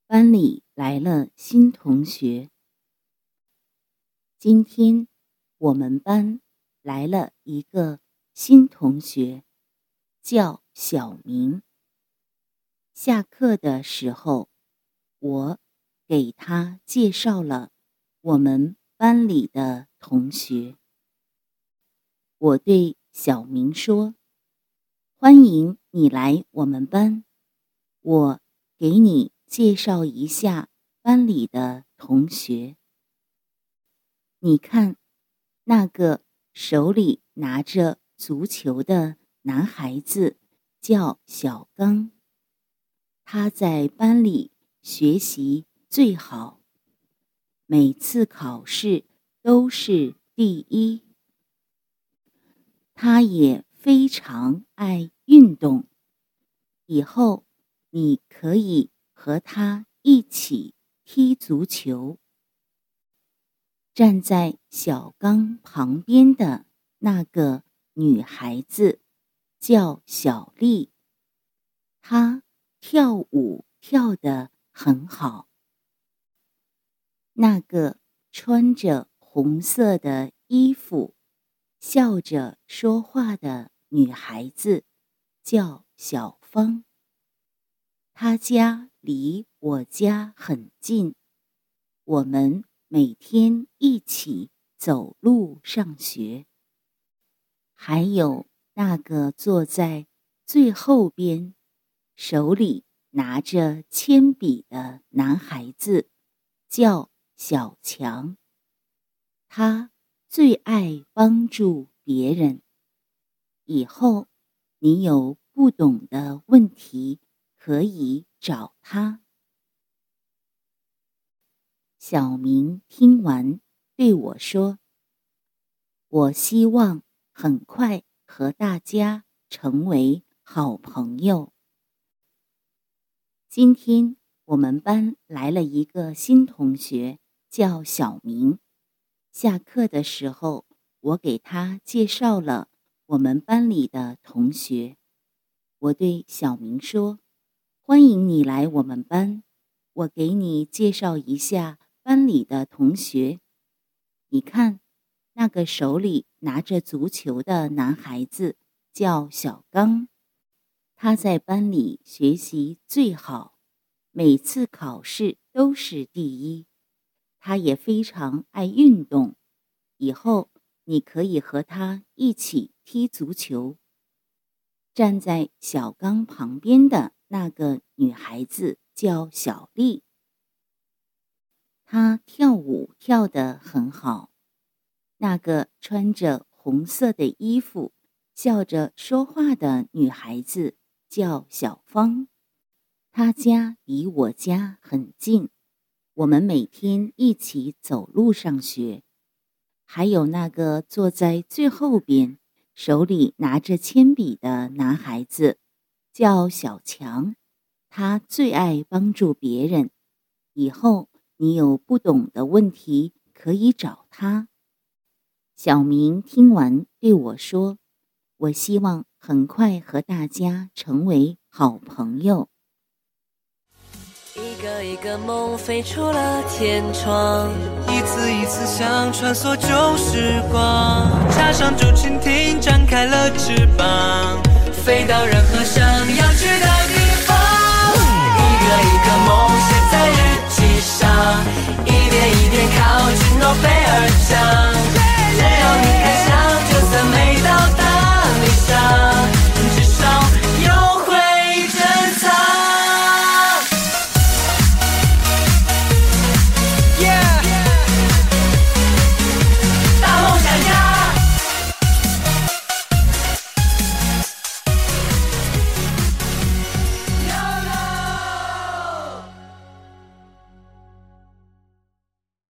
班里来了新同学。今天我们班来了一个新同学，叫小明。下课的时候，我给他介绍了我们班里的同学。我对小明说：欢迎你来我们班，我给你介绍一下班里的同学。你看，那个手里拿着足球的男孩子叫小刚，他在班里学习最好，每次考试都是第一。他也非常爱运动，以后你可以和他一起踢足球。站在小刚旁边的那个女孩子叫小丽，她跳舞跳得很好。那个穿着红色的衣服，笑着说话的女孩子叫小芳，她家离我家很近，我们每天一起走路上学。还有那个坐在最后边，手里拿着铅笔的男孩子叫小强，他最爱帮助别人。以后你有不懂的问题可以找他。小明听完对我说：我希望很快和大家成为好朋友。今天我们班来了一个新同学，叫小明。下课的时候，我给他介绍了我们班里的同学。我对小明说：欢迎你来我们班，我给你介绍一下班里的同学。你看，那个手里拿着足球的男孩子叫小刚，他在班里学习最好，每次考试都是第一。他也非常爱运动，以后你可以和他一起踢足球。站在小刚旁边的那个女孩子叫小丽，她跳舞跳得很好。那个穿着红色的衣服，笑着说话的女孩子叫小芳，她家离我家很近，我们每天一起走路上学。还有那个坐在最后边，手里拿着铅笔的男孩子叫小强，他最爱帮助别人。以后你有不懂的问题可以找他。小明听完对我说：我希望很快和大家成为好朋友。 一个一个梦飞出了天窗， 一次一次想穿梭旧时光，插上竹蜻蜓，展开了翅膀，飞到任何想要去的